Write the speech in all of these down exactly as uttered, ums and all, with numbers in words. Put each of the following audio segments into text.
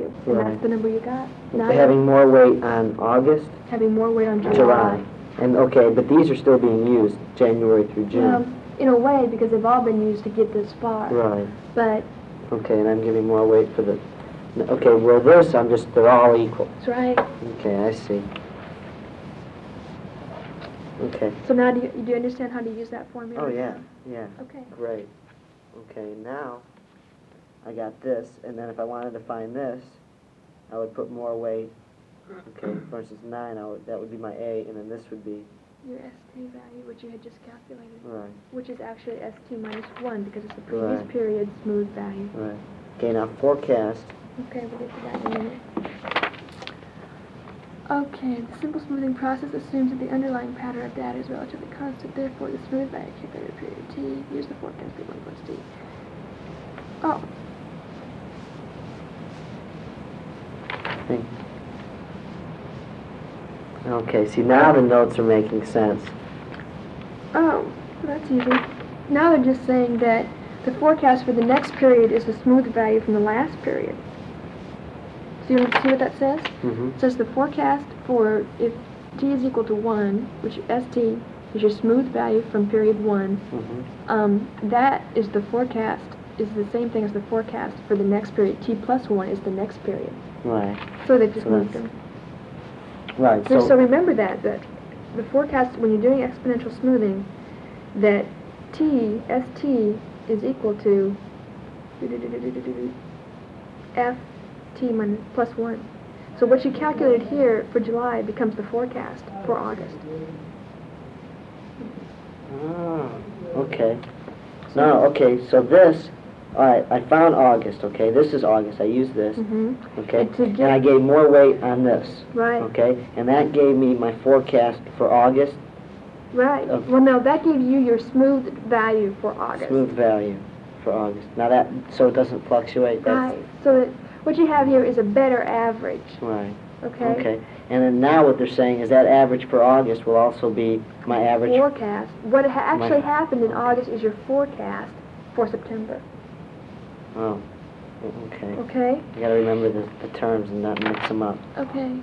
And Right. that's the number you got. Now Having more weight on August, having more weight on July. July. And okay, but these are still being used January through June. Well, in a way, because they've all been used to get this far. Right. But Okay, and I'm giving more weight for the. Okay, well this I'm just they're all equal. that's right. Okay, I see. Okay. So now do you, do you understand how to use that formula? Oh yeah, yeah. Okay. Great. Okay, now I got this, and then if I wanted to find this, I would put more weight. Okay, for instance, nine, I would, that would be my A, and then this would be Your S T value, which you had just calculated. right. Which is actually S T minus one because it's the previous Right. period smooth value. Right. Okay, now forecast. Okay, we'll get to that in a minute. Okay, the simple smoothing process assumes that the underlying pattern of data is relatively constant. Therefore, the smooth value calculated period T. Use the forecast P one plus T. Oh. Think. Okay, see now the notes are making sense. Oh, that's easy. Now they're just saying that the forecast for the next period is the smooth value from the last period. So you see what that says? Mm-hmm. It says the forecast for if T is equal to one, which S T is your smooth value from period one, Mm-hmm. um, that is the forecast, is the same thing as the forecast for the next period. T plus one is the next period. Right. So they've just So moved that's- them. Right. So, So, so remember that, that the forecast, when you're doing exponential smoothing, that T, S T, is equal to F T minus plus one. So what you calculated here for July becomes the forecast for August. ah, okay. No, okay. So this, all right. I found August. Okay, this is August. I used this. Mm-hmm. Okay, And to and get- I gave more weight on this. Right. Okay, and that gave me my forecast for August. Right. Of- Well, no, that gave you your smooth value for August. Smooth value for August. Now that, so it doesn't fluctuate. That's, Right. So that what you have here is a better average. Right. Okay. Okay. And then now what they're saying is that average for August will also be my average. Forecast. What ha- actually My- happened in August is your forecast for September. Oh. Okay. Okay. I gotta remember the, the terms and not mix them up. Okay.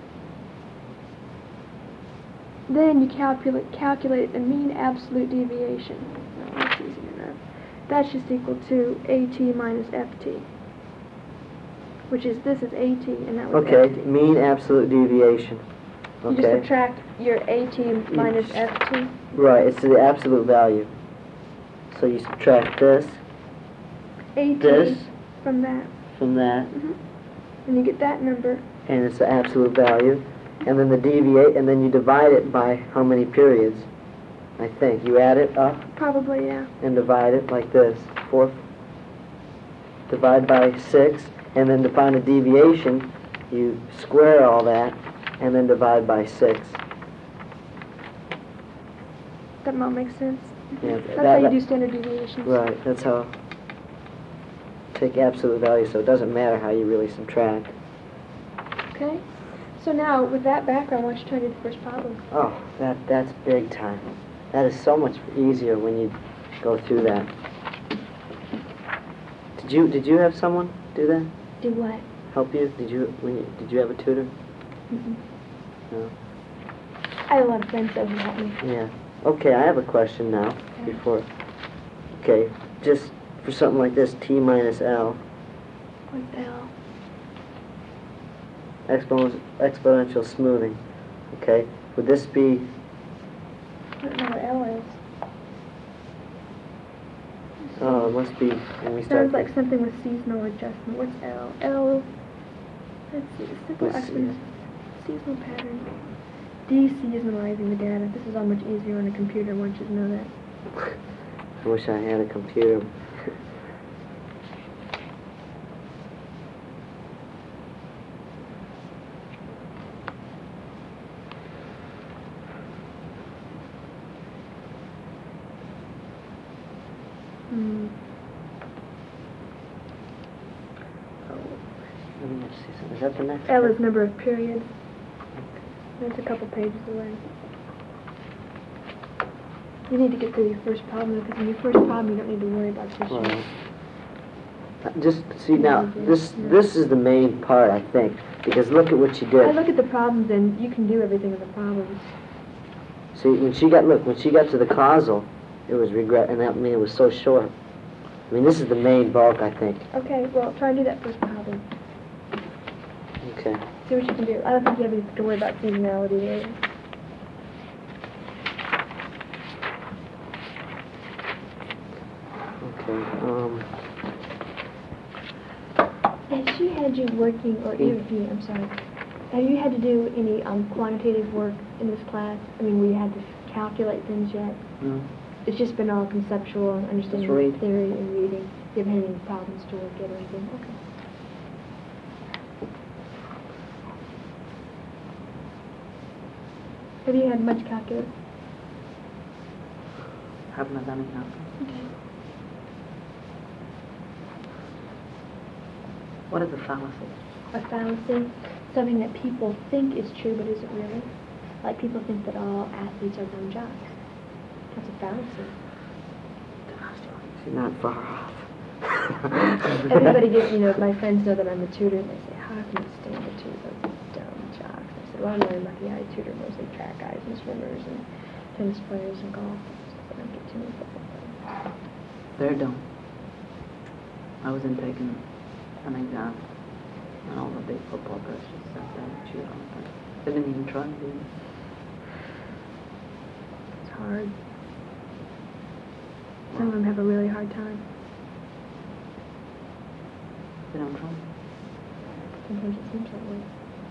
Then you calculate calculate the mean absolute deviation. No, that's easy enough. That's just equal to AT minus F T, which is this is AT and that was Okay. F T. Mean absolute deviation. You just Okay. subtract your AT minus F T. Right. It's the absolute value. So you subtract this AT This. from that, from that, hmm and you get that number. and it's the absolute value, and then the deviate, and then you divide it by how many periods. I think you add it up Probably, yeah. and divide it like this. Four. Divide by six, and then to find a deviation, you square all that, and then divide by six. That might make sense. Yeah, That's that- how you that- do standard deviations. Right. That's how. Take absolute value, so it doesn't matter how you really subtract. Okay. So now, with that background, why don't you try to do the first problem? Oh, that that's big time. That is so much easier when you go through that. Did you did you have someone do that? Do what? Help you? Did you when you, did you have a tutor? Mm-mm. No. I had a lot of friends that would help me. Yeah. Okay, I have a question now. Okay. Before. Okay, just for something like this, T minus L, What the hell? expon exponential smoothing. Okay, would this be? I don't know what L is. Oh, it must be when we start. Sounds like something with seasonal adjustment. What's L? L. Let's see. Simple Let's see. exponential seasonal pattern. De-seasonalizing the data. This is all much easier on a computer. One should know that. I wish I had a computer. Hmm. Let me just see something. Is that the next? L one? is number of periods. That's a couple pages away. You need to get through your first problem because in your first problem you don't need to worry about this. Well, Just see now, Yeah, this yeah. this is the main part, I think, because look at what she did. I look at the problems and you can do everything in the problems. See, when she got, look, when she got to the causal, it was regret, and that, I mean, it was so short. I mean, this is the main bulk, I think. Okay, well, try and do that first problem. Okay. See what you can do. I don't think you have to worry about seasonality there. Okay, um... Has she had you working, or either of you, I'm sorry, have you had to do any um, quantitative work in this class? I mean, we had to calculate things yet? No. It's just been all conceptual and understanding Just read. theory and reading. You haven't had any problems to work at or anything? Okay. Have you had much calculus? Haven't I done any calculus? Okay. What is a fallacy? A fallacy, something that people think is true but isn't really. Like people think that all athletes are dumb jocks. That's a fallacy. She's not far off. Everybody gets, you know, my friends know that I'm a tutor, and they say, how can you stand to tutor those dumb jocks? I said, well, I'm really lucky. I tutor mostly track guys and swimmers and tennis players and golfers. I don't get too many football players. They're dumb. I was in taking an exam, and all the big football guys just sat down and chewed on it. They didn't even try, did they? It's hard. Some of them have a really hard time. They don't try. Sometimes it seems that way.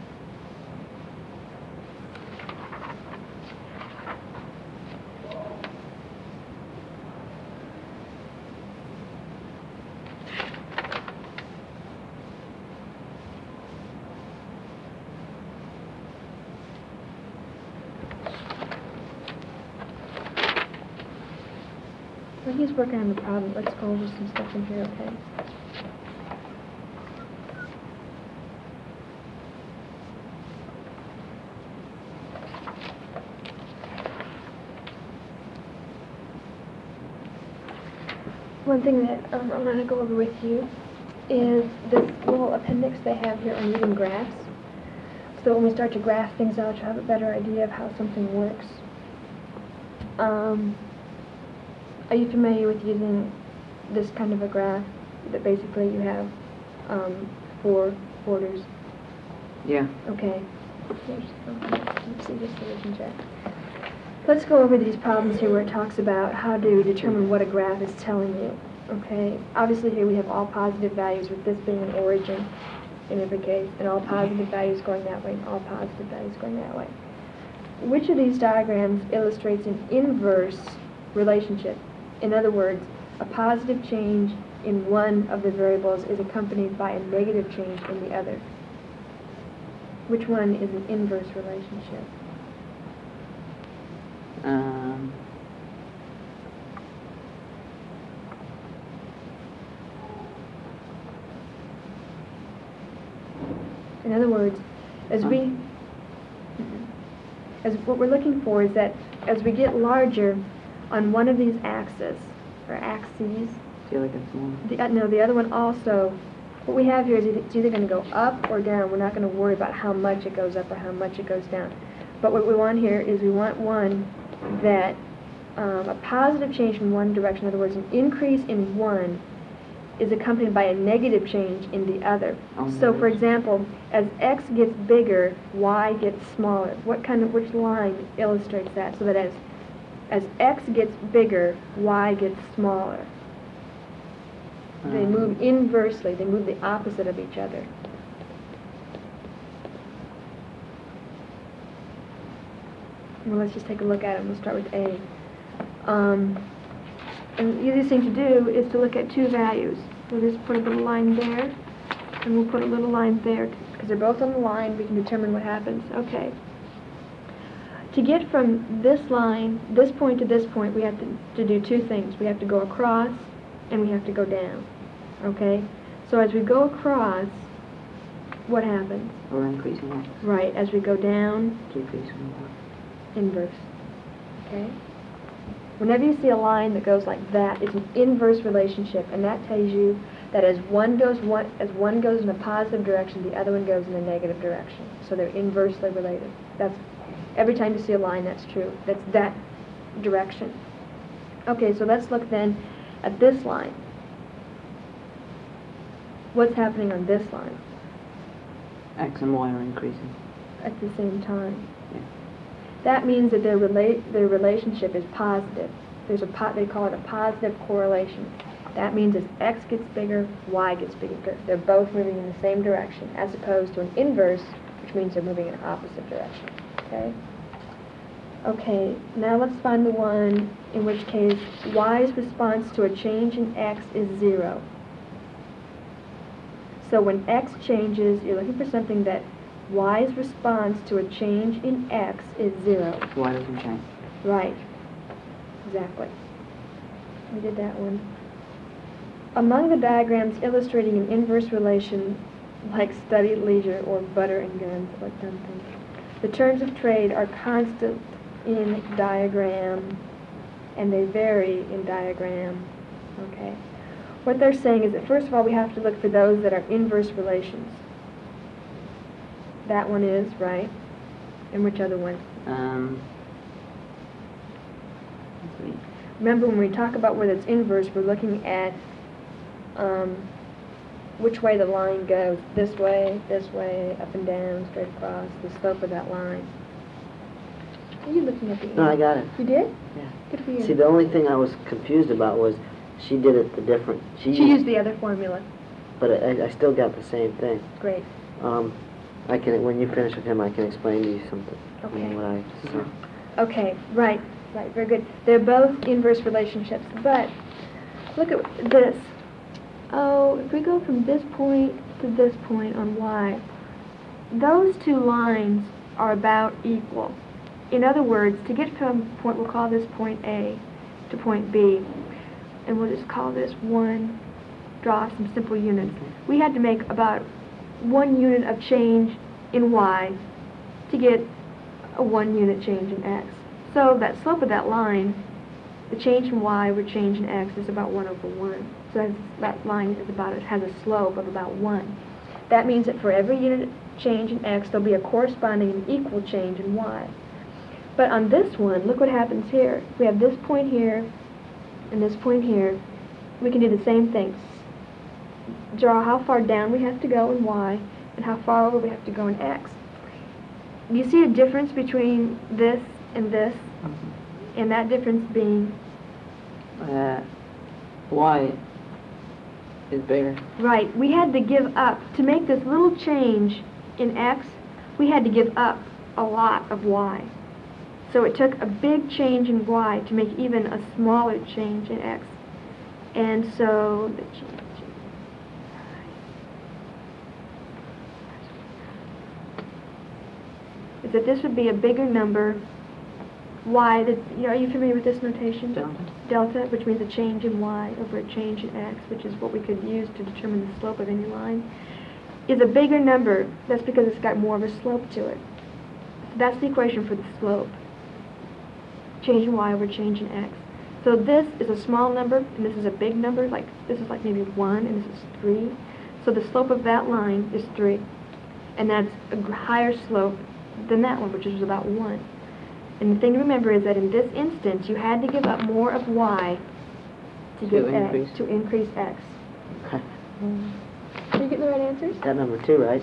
When he's working on the problem, let's go over some stuff in here, okay? One thing that um, I'm going to go over with you is this little appendix they have here on reading graphs. So when we start to graph things out, you'll have a better idea of how something works. Um, are you familiar with using this kind of a graph that basically you have um, four borders? Yeah. Okay. Here's, let's see this so we can check. Let's go over these problems here where it talks about how to determine what a graph is telling you. Okay, obviously here we have all positive values with this being an origin in every case, and all positive values going that way, and all positive values going that way. Which of these diagrams illustrates an inverse relationship? In other words, a positive change in one of the variables is accompanied by a negative change in the other. Which one is an inverse relationship? Um, In other words, as we, as what we're looking for is that as we get larger on one of these axes, or axes, feel like it's more. the, uh, no, the other one also, what we have here is it's either going to go up or down. We're not going to worry about how much it goes up or how much it goes down. But what we want here is we want one that um, a positive change in one direction, in other words, an increase in one is accompanied by a negative change in the other. Oh, So, for nice. example, as x gets bigger, y gets smaller. What kind of, which line illustrates that? So that as, as x gets bigger, y gets smaller. They Um, move inversely. They move the opposite of each other. Well, let's just take a look at it. We'll start with A. Um, and the easiest thing to do is to look at two values. We'll just put a little line there, and we'll put a little line there. Because they're both on the line, we can determine what happens. Okay. To get from this line, this point to this point, we have to, to do two things. We have to go across, and we have to go down. Okay? So as we go across, what happens? Or increasing one, Right, as we go down, decreasing one. inverse. Okay? Whenever you see a line that goes like that, it's an inverse relationship, and that tells you that as one goes one as one goes in a positive direction, the other one goes in a negative direction. So they're inversely related. That's every time you see a line, that's true. That's that direction. Okay, so let's look then at this line. What's happening on this line X and Y are increasing. at the same time? Yeah. That means that their relate their relationship is positive. There's a po they call it a positive correlation. That means as X gets bigger, Y gets bigger. They're both moving in the same direction, as opposed to an inverse, which means they're moving in an opposite direction. Okay? Okay, now let's find the one in which case Y's response to a change in X is zero. So when X changes, you're looking for something that Y's response to a change in X is zero. Y doesn't change. Right. Exactly. We did that one. Among the diagrams illustrating an inverse relation, like studied leisure or butter and guns, or something, the terms of trade are constant in diagram, and they vary in diagram. Okay. What they're saying is that first of all, we have to look for those that are inverse relations. That one is, right? And which other one? Um, let's see. Remember, when we talk about whether it's inverse, we're looking at um, which way the line goes. This way, this way, up and down, straight across, the slope of that line. Are you looking at the No, I got it. You did? Yeah. Good for you. See, the only thing I was confused about was she did it the different. She, She used the other formula. But I, I still got the same thing. Great. Um, I can when you finish with him, I can explain to you something. Okay. What I saw. Okay, right, right, very good. They're both inverse relationships, but look at this. Oh, if we go from this point to this point on Y, those two lines are about equal. In other words, to get from point, we'll call this point A to point B, and we'll just call this one, draw some simple units. We had to make about one unit of change in Y to get a one unit change in X. So that slope of that line, the change in Y over change in X is about one over one. So that's, that line is about, it has a slope of about one. That means that for every unit change in X, there'll be a corresponding and equal change in Y. But on this one, look what happens here. We have this point here and this point here. We can do the same thing. Draw how far down we have to go in Y and how far over we have to go in X. Do you see a difference between this and this? Mm-hmm. And that difference being? Uh, Y is bigger. Right. We had to give up. To make this little change in X, we had to give up a lot of Y. So it took a big change in Y to make even a smaller change in X. And so the change is that this would be a bigger number. Y, that, you know, are you familiar with this notation? Delta. Delta, which means a change in Y over a change in X, which is what we could use to determine the slope of any line, is a bigger number. That's because it's got more of a slope to it. So that's the equation for the slope. Change in Y over change in X. So this is a small number, and this is a big number, like this is like maybe one, and this is three. So the slope of that line is three. And that's a higher slope than that one, which is about one. And the thing to remember is that in this instance, you had to give up more of Y to, To get increase. X, to increase X. Okay. Are you getting the right answers? Got number two, right?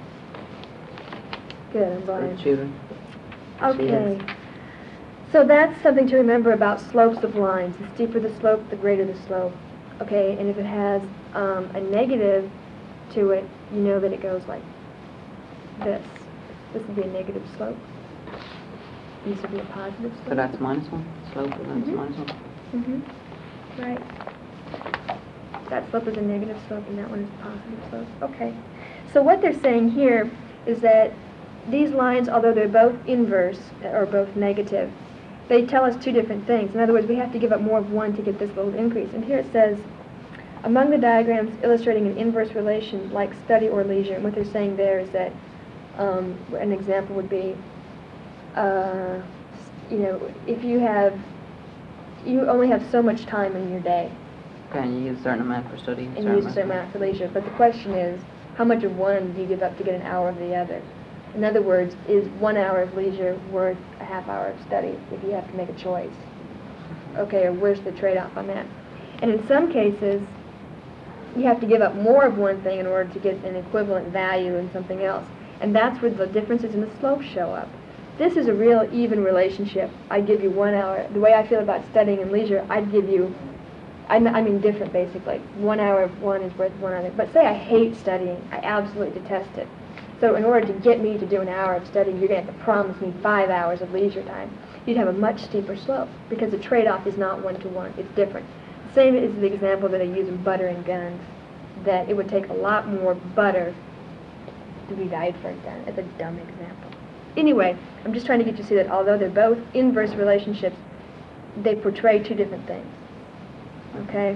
Good, I'm glad. Good shooter. Okay. So that's something to remember about slopes of lines. The steeper the slope, the greater the slope. Okay, and if it has um, a negative to it, you know that it goes like this. This would be a negative slope. These would be a positive slope. So that's minus one. Slope of that's Mhm. minus one. Mm-hmm. Right. That slope is a negative slope, and that one is a positive slope. Okay. So what they're saying here is that these lines, although they're both inverse, or both negative, they tell us two different things. In other words, we have to give up more of one to get this little increase. And here it says, among the diagrams illustrating an inverse relation, like study or leisure, and what they're saying there is that um, an example would be, uh, you know, if you have, you only have so much time in your day. Okay, and you use a certain amount for study and and use a certain amount for leisure. But the question is, how much of one do you give up to get an hour of the other? In other words, is one hour of leisure worth a half hour of study if you have to make a choice? Okay, or where's the trade-off on that? And in some cases, you have to give up more of one thing in order to get an equivalent value in something else. And that's where the differences in the slopes show up. This is a real even relationship. I give you one hour. The way I feel about studying and leisure, I'd give you, I m- I mean different basically. One hour of one is worth one other. But say I hate studying. I absolutely detest it. So in order to get me to do an hour of studying, you're going to have to promise me five hours of leisure time. You'd have a much steeper slope because the trade-off is not one-to-one. It's different. Same as the example that I use in butter and guns, that it would take a lot more butter to be valued for a gun. It's a dumb example. Anyway, I'm just trying to get you to see that although they're both inverse relationships, they portray two different things. Okay?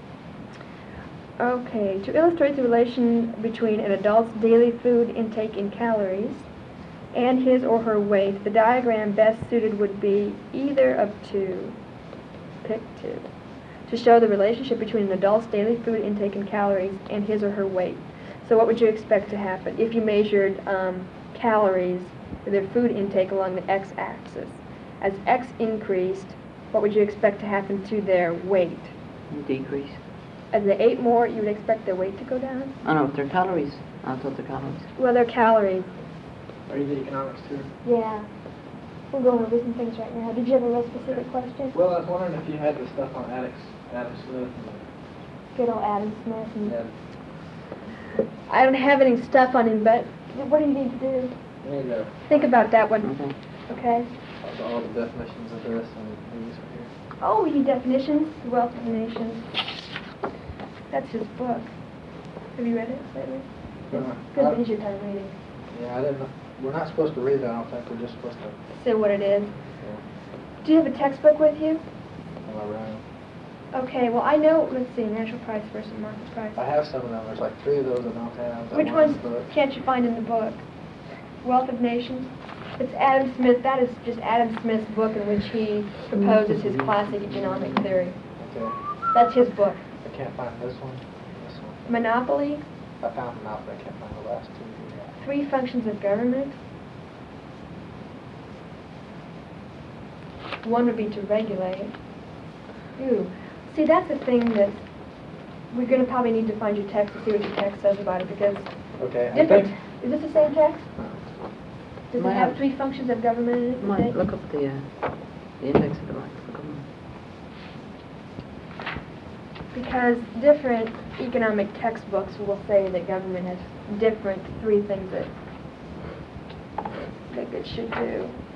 Okay, to illustrate the relation between an adult's daily food intake in calories and his or her weight, the diagram best suited would be either of two. Pick two. To show the relationship between an adult's daily food intake in calories and his or her weight. So what would you expect to happen if you measured um, calories, their food intake along the x-axis? As x increased, what would you expect to happen to their weight? Decrease. As they ate more, you would expect their weight to go down? Oh no, they're calories. I thought they're calories. Well, they're calories. Are you the economics too? Yeah. We're going over some things right now. Did you have a real specific question? Well, I was wondering if you had the stuff on Adam, Adam Smith. Good old Adam Smith. And Yeah. I don't have any stuff on him, but what do you need to do? There you go. Think about that one, Okay. okay? All the, all the definitions of this and these are here. Oh, you need definitions? The Wealth of Nations. That's his book. Have you read it lately? Uh, Good I- things your time reading. Yeah, I didn't. know- We're not supposed to read it. I don't think we're just supposed to. Say what it is. Yeah, Do you have a textbook with you? am I right? Okay, well, I know, let's see, Natural Price versus Market Price. I have some of them. There's like three of those I don't have. that Which weren't ones in the book. can't you find in the book? Wealth of Nations? It's Adam Smith. That is just Adam Smith's book in which he proposes his classic economic theory. Okay. That's his book. I can't find this one. This one. Monopoly, I found them out, but I can't find the last two. Three Functions of Government. One would be to regulate. Ooh. See, that's the thing that we're going to probably need to find your text to see what your text says about it, because Okay. I different. think. Is this the same text? Does it Might have have- three functions of government in it? Might today? look up the, uh, the index of the right. Look up them. Because different economic textbooks will say that government has different three things that, that it should do.